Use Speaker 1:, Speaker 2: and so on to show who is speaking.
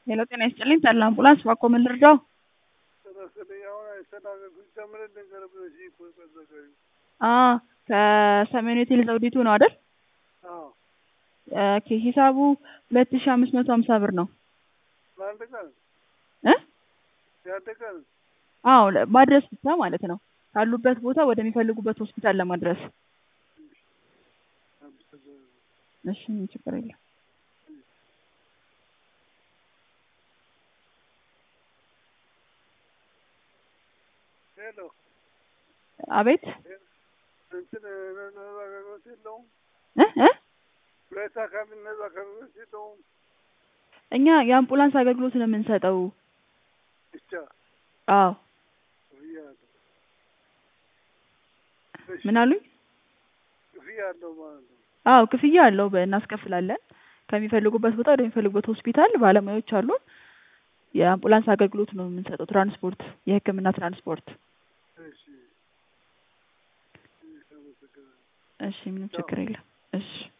Speaker 1: ሄሎ ጤና ይስጥልኝ ተድላ አምቡላንስ ባክዎ ምን ልርዳዎ? ከሰሜን ሆቴል ዘውዲቱ ነው አይደል? ኦኬ ሂሳቡ 2550 ብር ነው። አዎ ማድረስ ብቻ ማለት ነው። ካሉበት ቦታ ወደሚፈልጉበት ሆስፒታል ለማድረስ። እሺ ምንም ችግር የለም። አቤት እኛ የአምቡላንስ አገልግሎት ነው የምንሰጠው። አዎ ምን አሉኝ? አዎ ክፍያ አለው እናስከፍላለን። ከሚፈልጉበት ቦታ ወደሚፈልጉበት ሆስፒታል ባለሙያዎች አሉን። የአምቡላንስ አገልግሎት ነው የምንሰጠው። ትራንስፖርት፣ የህክምና ትራንስፖርት። እሺ ምንም ችግር የለም። እሺ